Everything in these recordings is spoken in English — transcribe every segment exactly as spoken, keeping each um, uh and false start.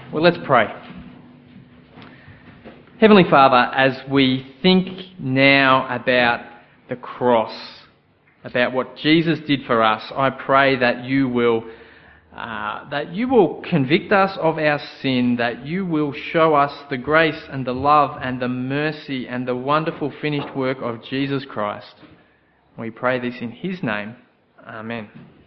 Well, let's pray. Heavenly Father, as we think now about the cross, about what Jesus did for us, I pray that you will uh, that you will convict us of our sin, that you will show us the grace and the love and the mercy and the wonderful finished work of Jesus Christ. We pray this in his name. Amen.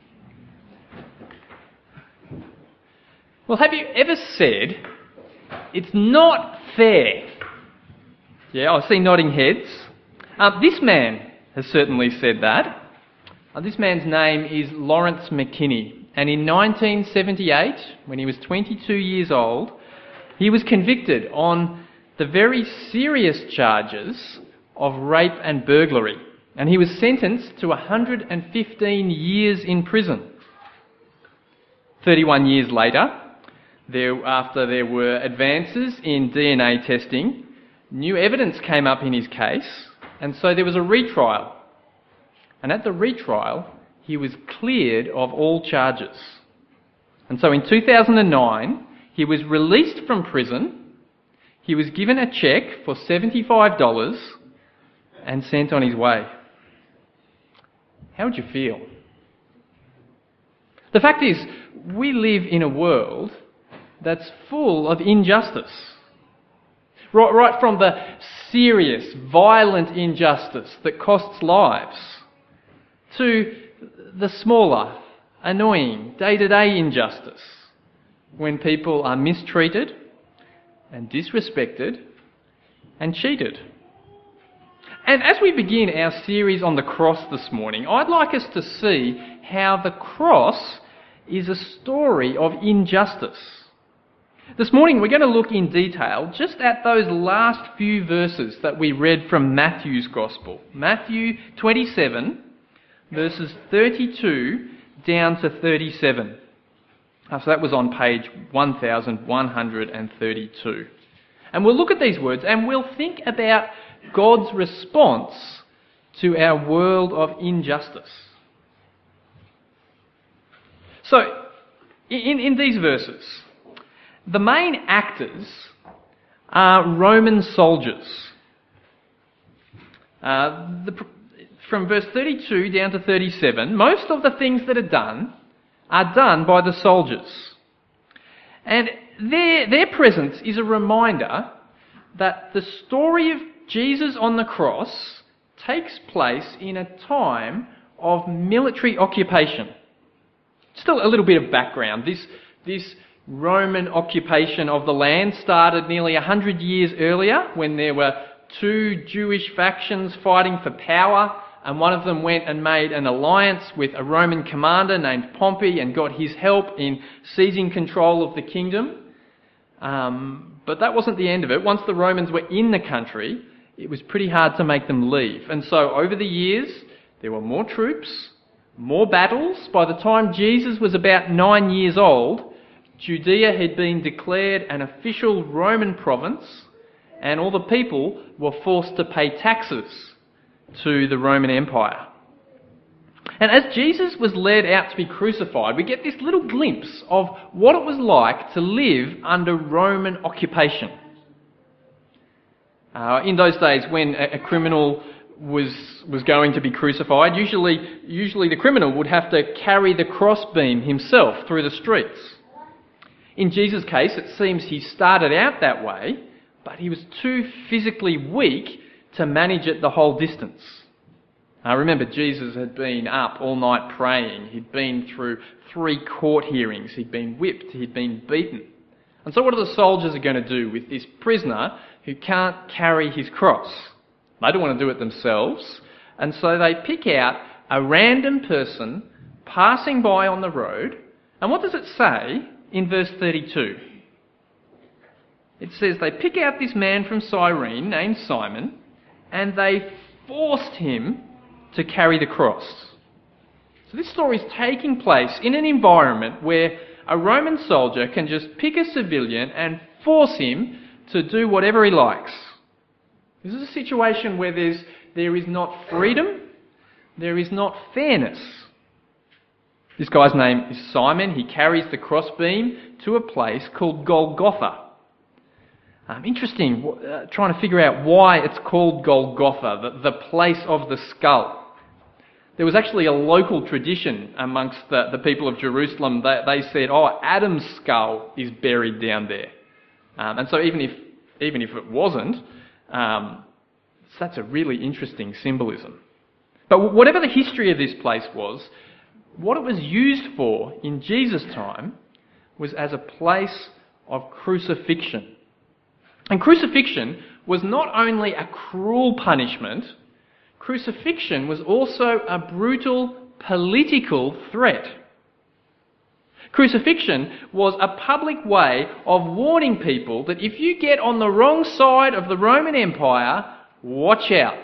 Well, have you ever said, it's not fair? Yeah, I see nodding heads. Uh, this man has certainly said that. Uh, this man's name is Lawrence McKinney, and in nineteen seventy-eight, when he was twenty-two years old, he was convicted on the very serious charges of rape and burglary, and he was sentenced to one hundred fifteen years in prison. thirty-one years later, There, after there were advances in D N A testing, new evidence came up in his case, and so there was a retrial. And at the retrial, he was cleared of all charges. And so in two thousand nine, he was released from prison, he was given a cheque for seventy-five dollars and sent on his way. How would you feel? The fact is, we live in a world that's full of injustice. Right, right from the serious, violent injustice that costs lives, to the smaller, annoying, day-to-day injustice, when people are mistreated and disrespected and cheated. And as we begin our series on the cross this morning, I'd like us to see how the cross is a story of injustice. This morning we're going to look in detail just at those last few verses that we read from Matthew's Gospel. Matthew twenty-seven, verses thirty-two down to thirty-seven. So that was on page one thousand one hundred thirty-two. And we'll look at these words and we'll think about God's response to our world of injustice. So, in, in these verses, the main actors are Roman soldiers. Uh, the, from verse thirty-two down to thirty-seven, most of the things that are done are done by the soldiers. And their, their presence is a reminder that the story of Jesus on the cross takes place in a time of military occupation. Just a, a little bit of background. This, this Roman occupation of the land started nearly one hundred years earlier when there were two Jewish factions fighting for power, and one of them went and made an alliance with a Roman commander named Pompey and got his help in seizing control of the kingdom. Um, but that wasn't the end of it. Once the Romans were in the country, it was pretty hard to make them leave. And so over the years, there were more troops, more battles. By the time Jesus was about nine years old, Judea had been declared an official Roman province, and all the people were forced to pay taxes to the Roman Empire. And as Jesus was led out to be crucified, we get this little glimpse of what it was like to live under Roman occupation. Uh, in those days, when a, a criminal was was going to be crucified, usually, usually the criminal would have to carry the crossbeam himself through the streets. In Jesus' case, it seems he started out that way, but he was too physically weak to manage it the whole distance. I remember Jesus had been up all night praying. He'd been through three court hearings. He'd been whipped. He'd been beaten. And so what are the soldiers going to do with this prisoner who can't carry his cross? They don't want to do it themselves. And so they pick out a random person passing by on the road. And what does it say in verse thirty-two? It says they pick out this man from Cyrene named Simon, and they forced him to carry the cross. So this story is taking place in an environment where a Roman soldier can just pick a civilian and force him to do whatever he likes. This is a situation where there's, there is not freedom, there is not fairness. This guy's name is Simon. He carries the crossbeam to a place called Golgotha. Um, interesting, uh, trying to figure out why it's called Golgotha, the, the place of the skull. There was actually a local tradition amongst the, the people of Jerusalem. They, they said, oh, Adam's skull is buried down there. Um, and so even if even if it wasn't, um, that's a really interesting symbolism. But whatever the history of this place was, what it was used for in Jesus' time was as a place of crucifixion. And crucifixion was not only a cruel punishment, crucifixion was also a brutal political threat. Crucifixion was a public way of warning people that if you get on the wrong side of the Roman Empire, watch out.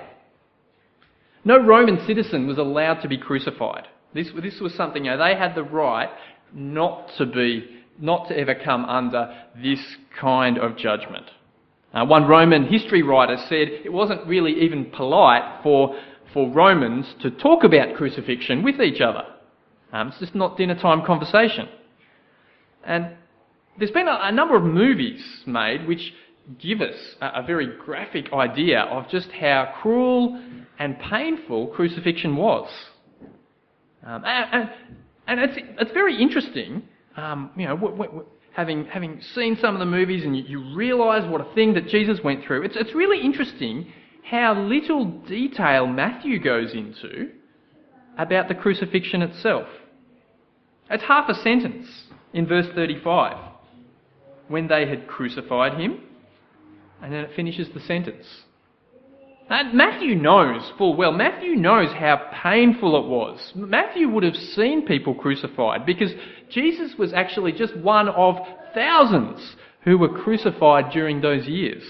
No Roman citizen was allowed to be crucified. This, this was something, you know, they had the right not to be, not to ever come under this kind of judgment. Uh, one Roman history writer said it wasn't really even polite for, for Romans to talk about crucifixion with each other. Um, it's just not dinner time conversation. And there's been a, a number of movies made which give us a, a very graphic idea of just how cruel and painful crucifixion was. Um, and, and, and it's, it's very interesting, um, you know, w- w- having having seen some of the movies and you, you realise what a thing that Jesus went through. It's, it's really interesting how little detail Matthew goes into about the crucifixion itself. It's half a sentence in verse thirty-five. When they had crucified him, and then it finishes the sentence. And Matthew knows full well, Matthew knows how painful it was. Matthew would have seen people crucified because Jesus was actually just one of thousands who were crucified during those years.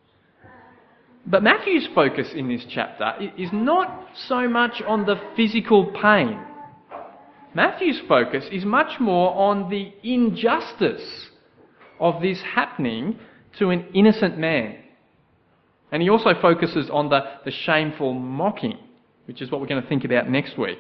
But Matthew's focus in this chapter is not so much on the physical pain. Matthew's focus is much more on the injustice of this happening to an innocent man. And he also focuses on the, the shameful mocking, which is what we're going to think about next week.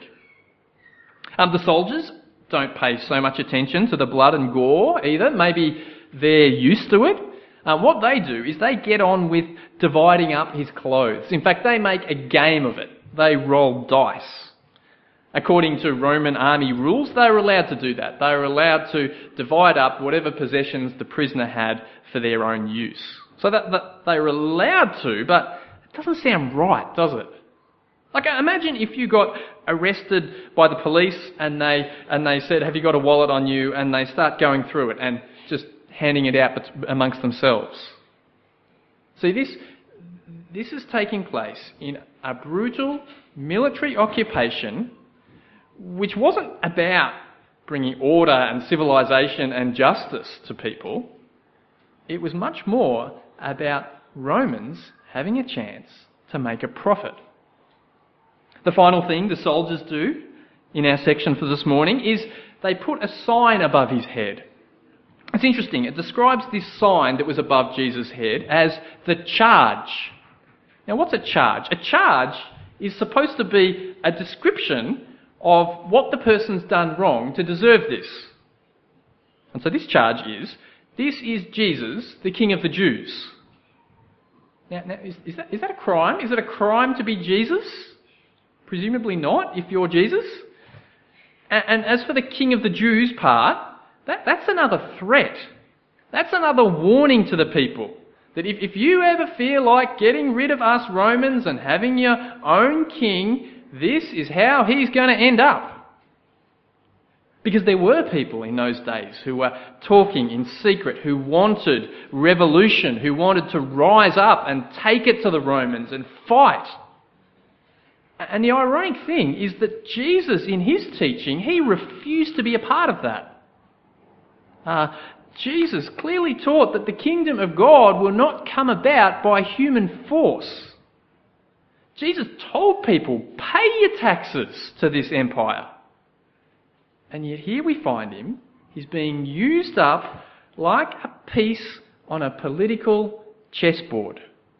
Um, the soldiers don't pay so much attention to the blood and gore either. Maybe they're used to it. Um, what they do is they get on with dividing up his clothes. In fact, they make a game of it. They roll dice. According to Roman army rules, they were allowed to do that. They were allowed to divide up whatever possessions the prisoner had for their own use. So that, that they were allowed to, but it doesn't sound right, does it? Like, imagine if you got arrested by the police and they and they said, "Have you got a wallet on you?" and they start going through it and just handing it out amongst themselves. See, this this is taking place in a brutal military occupation, which wasn't about bringing order and civilization and justice to people. It was much more about Romans having a chance to make a profit. The final thing the soldiers do in our section for this morning is they put a sign above his head. It's interesting. It describes this sign that was above Jesus' head as the charge. Now, what's a charge? A charge is supposed to be a description of what the person's done wrong to deserve this. And so this charge is, this is Jesus, the King of the Jews. Now, now is, is, that, is that a crime? Is it a crime to be Jesus? Presumably not, if you're Jesus. And, and as for the King of the Jews part, that, that's another threat. That's another warning to the people. That if, if you ever feel like getting rid of us Romans and having your own king, this is how he's going to end up. Because there were people in those days who were talking in secret, who wanted revolution, who wanted to rise up and take it to the Romans and fight. And the ironic thing is that Jesus, in his teaching, he refused to be a part of that. Uh, Jesus clearly taught that the kingdom of God will not come about by human force. Jesus told people, pay your taxes to this empire. And yet here we find him, he's being used up like a piece on a political chessboard.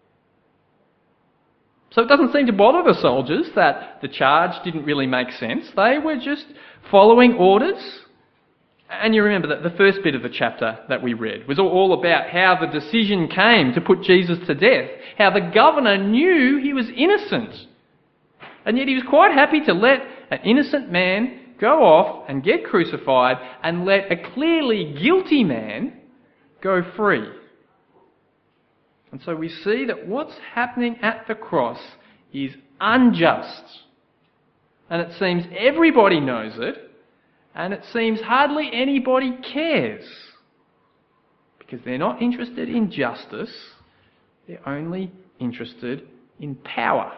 So it doesn't seem to bother the soldiers that the charge didn't really make sense. They were just following orders. And you remember that the first bit of the chapter that we read was all about how the decision came to put Jesus to death, how the governor knew he was innocent, and yet he was quite happy to let an innocent man go off and get crucified and let a clearly guilty man go free. And so we see that what's happening at the cross is unjust. And it seems everybody knows it, and it seems hardly anybody cares. Because they're not interested in justice, they're only interested in power.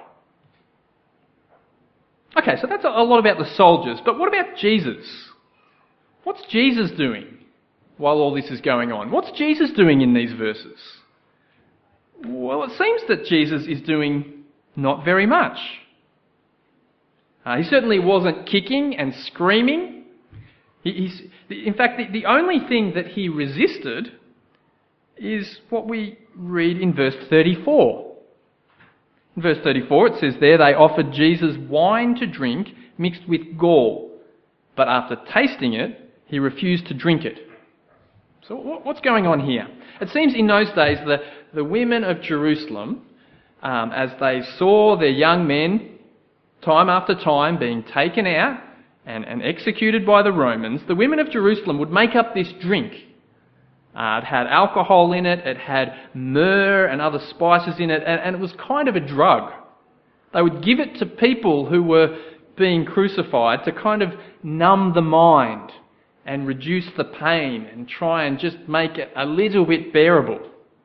Okay, so that's a lot about the soldiers, but what about Jesus? What's Jesus doing while all this is going on? What's Jesus doing in these verses? Well, it seems that Jesus is doing not very much. Uh, he certainly wasn't kicking and screaming. He, he's, in fact, the, the only thing that he resisted is what we read in verse thirty-four. In verse thirty-four, it says there, they offered Jesus wine to drink mixed with gall, but after tasting it, he refused to drink it. So what's going on here? It seems in those days the, the women of Jerusalem, um, as they saw their young men time after time being taken out and, and executed by the Romans, the women of Jerusalem would make up this drink. Uh, it had alcohol in it, it had myrrh and other spices in it, and, and it was kind of a drug. They would give it to people who were being crucified to kind of numb the mind and reduce the pain and try and just make it a little bit bearable.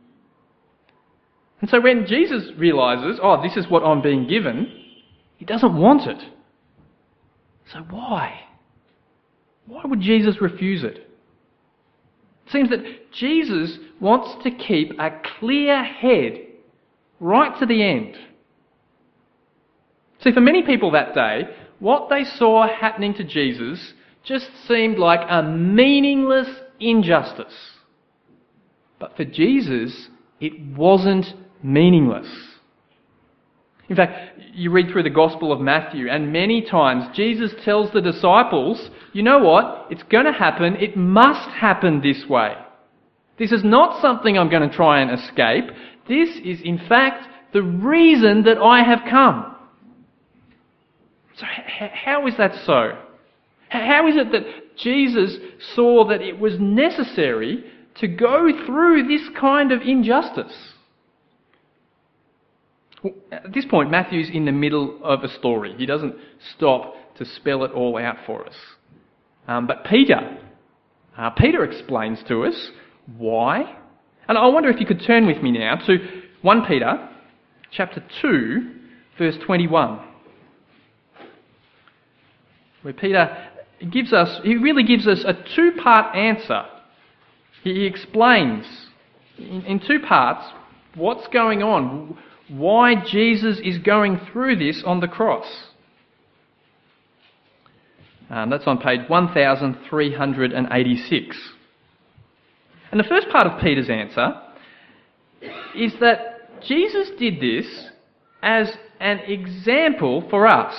And so when Jesus realises, oh, this is what I'm being given, he doesn't want it. So why? Why would Jesus refuse it? It seems that Jesus wants to keep a clear head right to the end. See, for many people that day, what they saw happening to Jesus just seemed like a meaningless injustice. But for Jesus, it wasn't meaningless. In fact, you read through the Gospel of Matthew, and many times Jesus tells the disciples, you know what? It's going to happen. It must happen this way. This is not something I'm going to try and escape. This is, in fact, the reason that I have come. So h- how is that so? How is it that Jesus saw that it was necessary to go through this kind of injustice? Well, at this point, Matthew's in the middle of a story. He doesn't stop to spell it all out for us. Um, but Peter, uh, Peter explains to us why. And I wonder if you could turn with me now to First Peter chapter two, verse twenty-one. Where Peter gives us, he really gives us a two-part answer. He explains in, in two parts what's going on, why Jesus is going through this on the cross. Um, that's on page one thousand three hundred eighty-six. And the first part of Peter's answer is that Jesus did this as an example for us.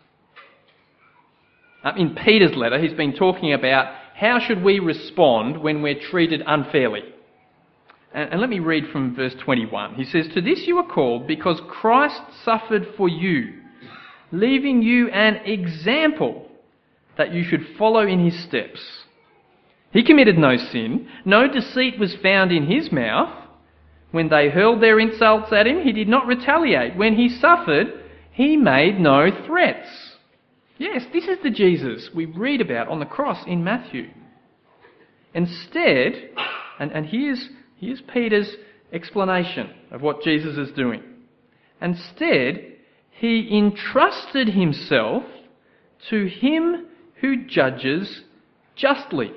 Um, in Peter's letter, he's been talking about how should we respond when we're treated unfairly. And, and let me read from verse twenty-one. He says, "To this you are called because Christ suffered for you, leaving you an example that you should follow in his steps. He committed no sin, no deceit was found in his mouth. When they hurled their insults at him, he did not retaliate. When he suffered, he made no threats." Yes, this is the Jesus we read about on the cross in Matthew. Instead, and, and here's, here's Peter's explanation of what Jesus is doing. Instead, he entrusted himself to him who judges justly.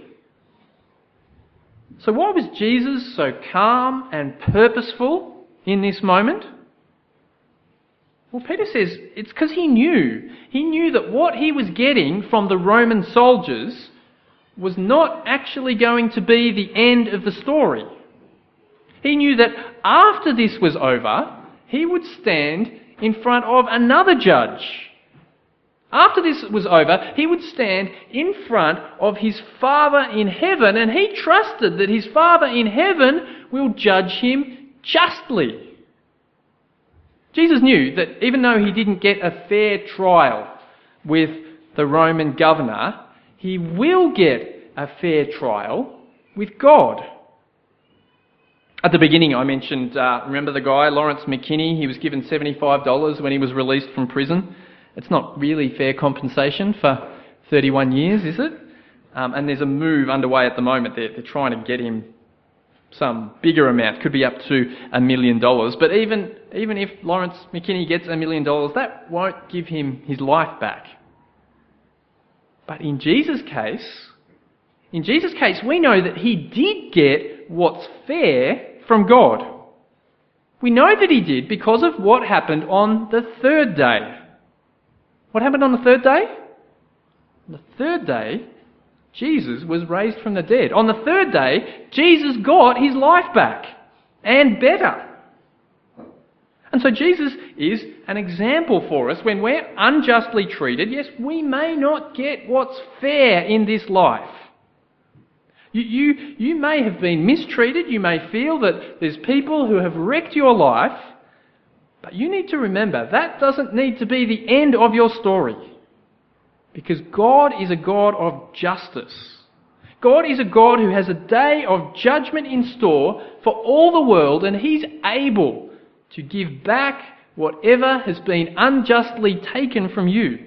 So why was Jesus so calm and purposeful in this moment? Well, Peter says it's because he knew. He knew that what he was getting from the Roman soldiers was not actually going to be the end of the story. He knew that after this was over, he would stand in front of another judge, After this was over, he would stand in front of his Father in heaven, and he trusted that his Father in heaven will judge him justly. Jesus knew that even though he didn't get a fair trial with the Roman governor, he will get a fair trial with God. At the beginning I mentioned, uh, remember the guy, Lawrence McKinney? He was given seventy-five dollars when he was released from prison. It's not really fair compensation for thirty-one years, is it? Um, and there's a move underway at the moment. They're, they're trying to get him some bigger amount. Could be up to a million dollars. But even, even if Lawrence McKinney gets a million dollars, that won't give him his life back. But in Jesus' case, in Jesus' case, we know that he did get what's fair from God. We know that he did because of what happened on the third day. What happened on the third day? On the third day, Jesus was raised from the dead. On the third day, Jesus got his life back, and better. And so Jesus is an example for us when we're unjustly treated. Yes, we may not get what's fair in this life. You, you, you may have been mistreated. You may feel that there's people who have wrecked your life. But you need to remember, that doesn't need to be the end of your story. Because God is a God of justice. God is a God who has a day of judgment in store for all the world, and he's able to give back whatever has been unjustly taken from you.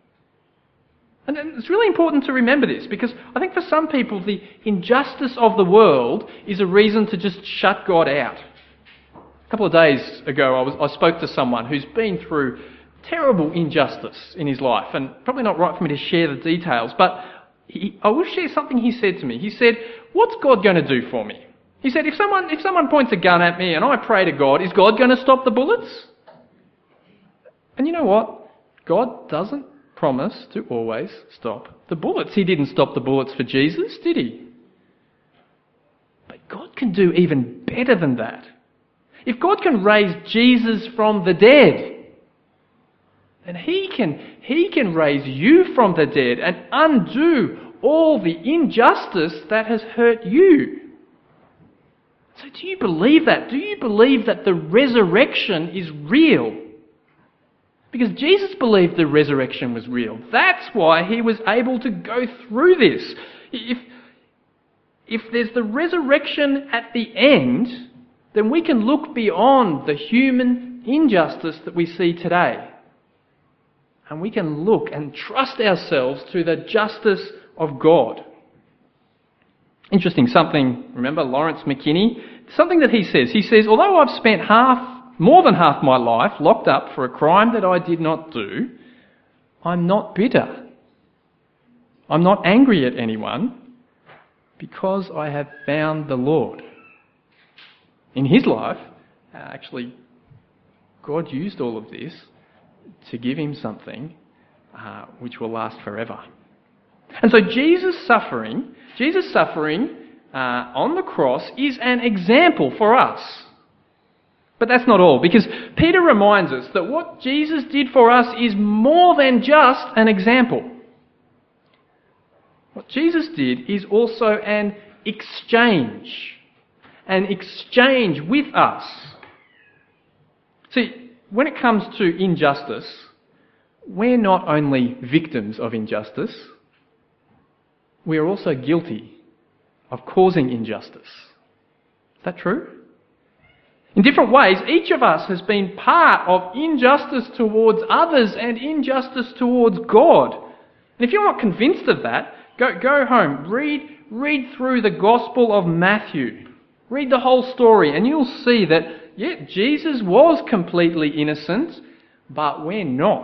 And it's really important to remember this, because I think for some people the injustice of the world is a reason to just shut God out. A couple of days ago I, was, I spoke to someone who's been through terrible injustice in his life, and probably not right for me to share the details, but he, I will share something he said to me. He said, "What's God going to do for me?" He said, if someone, if someone points a gun at me and I pray to God, is God going to stop the bullets? And you know what? God doesn't promise to always stop the bullets. He didn't stop the bullets for Jesus, did he? But God can do even better than that. If God can raise Jesus from the dead, then he can, he can raise you from the dead and undo all the injustice that has hurt you. So do you believe that? Do you believe that the resurrection is real? Because Jesus believed the resurrection was real. That's why he was able to go through this. If, if there's the resurrection at the end, then we can look beyond the human injustice that we see today. And we can look and trust ourselves to the justice of God. Interesting something, remember Lawrence McKinney? Something that he says. He says, although I've spent half, more than half my life locked up for a crime that I did not do, I'm not bitter. I'm not angry at anyone because I have found the Lord. In his life, actually, God used all of this to give him something uh, which will last forever. And so Jesus' suffering, Jesus' suffering uh, on the cross is an example for us. But that's not all, because Peter reminds us that what Jesus did for us is more than just an example. What Jesus did is also an exchange. An exchange with us. See, when it comes to injustice, we're not only victims of injustice, we are also guilty of causing injustice. Is that true? In different ways, each of us has been part of injustice towards others and injustice towards God. And if you're not convinced of that, go, go home, read, read through the Gospel of Matthew. Read the whole story and you'll see that, yeah, Jesus was completely innocent, but we're not.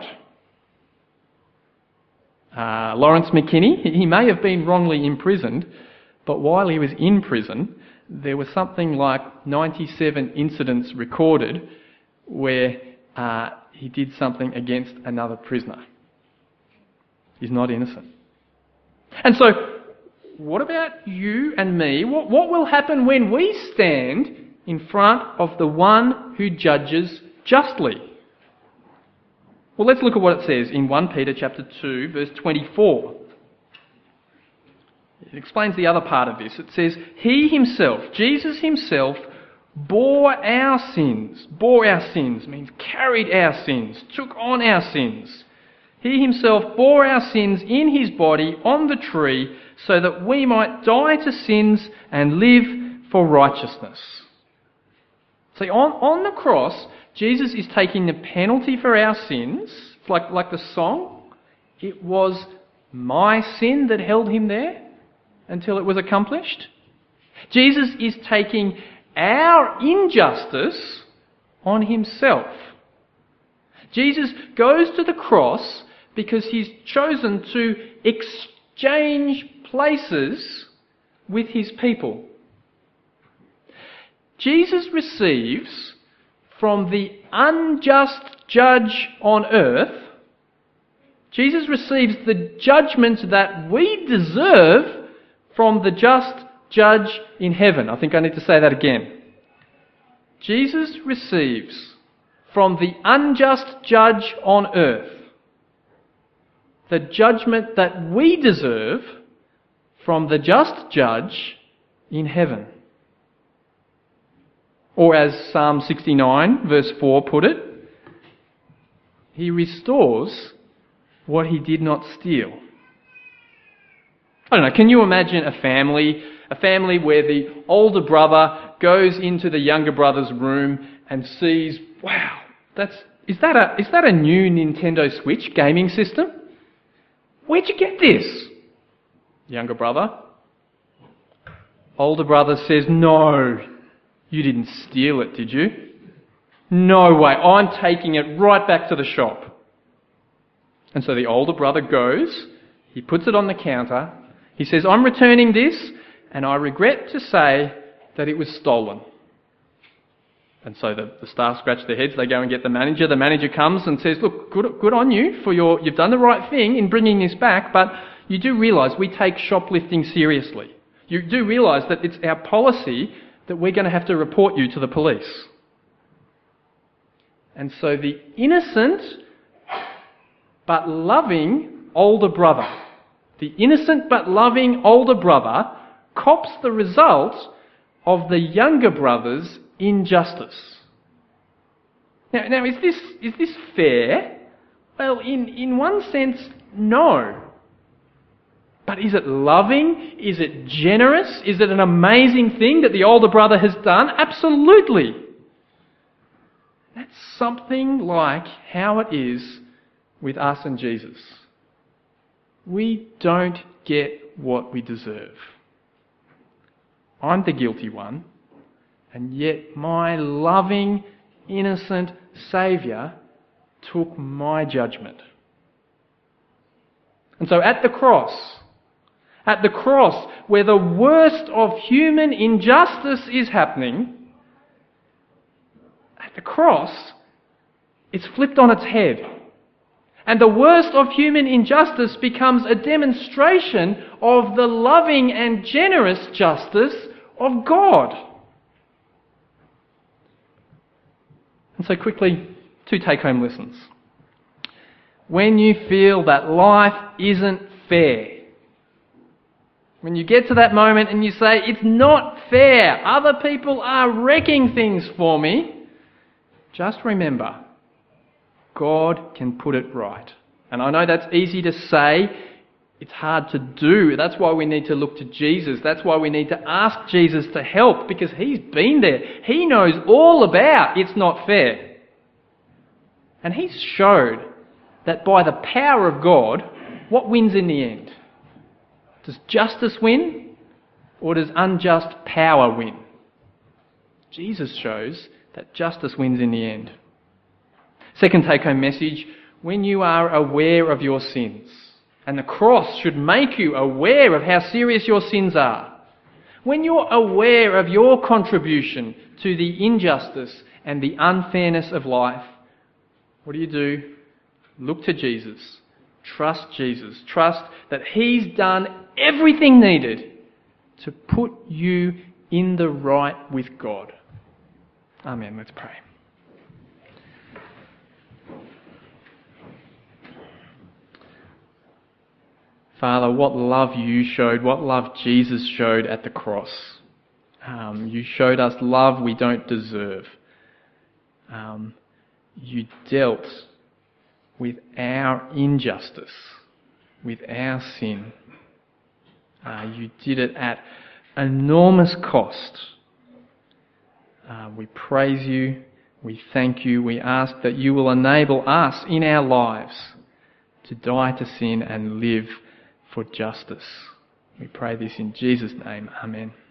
Uh, Lawrence McKinney, he may have been wrongly imprisoned, but while he was in prison, there was something like ninety-seven incidents recorded where uh, he did something against another prisoner. He's not innocent. And so, what about you and me? What, what will happen when we stand in front of the one who judges justly? Well, let's look at what it says in First Peter chapter two, verse twenty-four. It explains the other part of this. It says, He himself, Jesus himself, bore our sins. Bore our sins means carried our sins, took on our sins. He himself bore our sins in his body on the tree so that we might die to sins and live for righteousness. See, on, on the cross, Jesus is taking the penalty for our sins. It's like, like the song. It was my sin that held him there until it was accomplished. Jesus is taking our injustice on himself. Jesus goes to the cross because he's chosen to exchange places with his people. Jesus receives from the unjust judge on earth, Jesus receives the judgment that we deserve from the just judge in heaven. I think I need to say that again. Jesus receives from the unjust judge on earth the judgment that we deserve from the just judge in heaven. Or as Psalm sixty-nine verse four put it, he restores what he did not steal. I don't know, can you imagine a family, a family where the older brother goes into the younger brother's room and sees, wow, that's is that a is that a new Nintendo Switch gaming system? Where'd you get this? Younger brother. Older brother says, no, you didn't steal it, did you? No way, I'm taking it right back to the shop. And so the older brother goes, he puts it on the counter, he says, I'm returning this, and I regret to say that it was stolen. And so the, the staff scratch their heads, they go and get the manager. The manager comes and says, look, good, good on you for your, you've done the right thing in bringing this back, but you do realise we take shoplifting seriously. You do realise that it's our policy that we're going to have to report you to the police. And so the innocent but loving older brother, the innocent but loving older brother cops the result of the younger brother's injustice. Now, now is this is this fair? Well, in, in one sense, no. But is it loving? Is it generous? Is it an amazing thing that the older brother has done? Absolutely. That's something like how it is with us and Jesus. We don't get what we deserve. I'm the guilty one, and yet my loving, innocent Saviour took my judgment. And so at the cross, at the cross where the worst of human injustice is happening, at the cross, it's flipped on its head. And the worst of human injustice becomes a demonstration of the loving and generous justice of God. And so quickly, two take-home lessons. When you feel that life isn't fair, when you get to that moment and you say, it's not fair, other people are wrecking things for me, just remember, God can put it right. And I know that's easy to say, it's hard to do. That's why we need to look to Jesus. That's why we need to ask Jesus to help, because he's been there. He knows all about it's not fair. And he's showed that by the power of God, what wins in the end? Does justice win, or does unjust power win? Jesus shows that justice wins in the end. Second take-home message, when you are aware of your sins, and the cross should make you aware of how serious your sins are. When you're aware of your contribution to the injustice and the unfairness of life, what do you do? Look to Jesus. Trust Jesus. Trust that he's done everything needed to put you in the right with God. Amen. Let's pray. Father, what love you showed, what love Jesus showed at the cross. Um, you showed us love we don't deserve. Um, you dealt with our injustice, with our sin. Uh, you did it at enormous cost. Uh, we praise you, we thank you, we ask that you will enable us in our lives to die to sin and live for justice. We pray this in Jesus' name. Amen.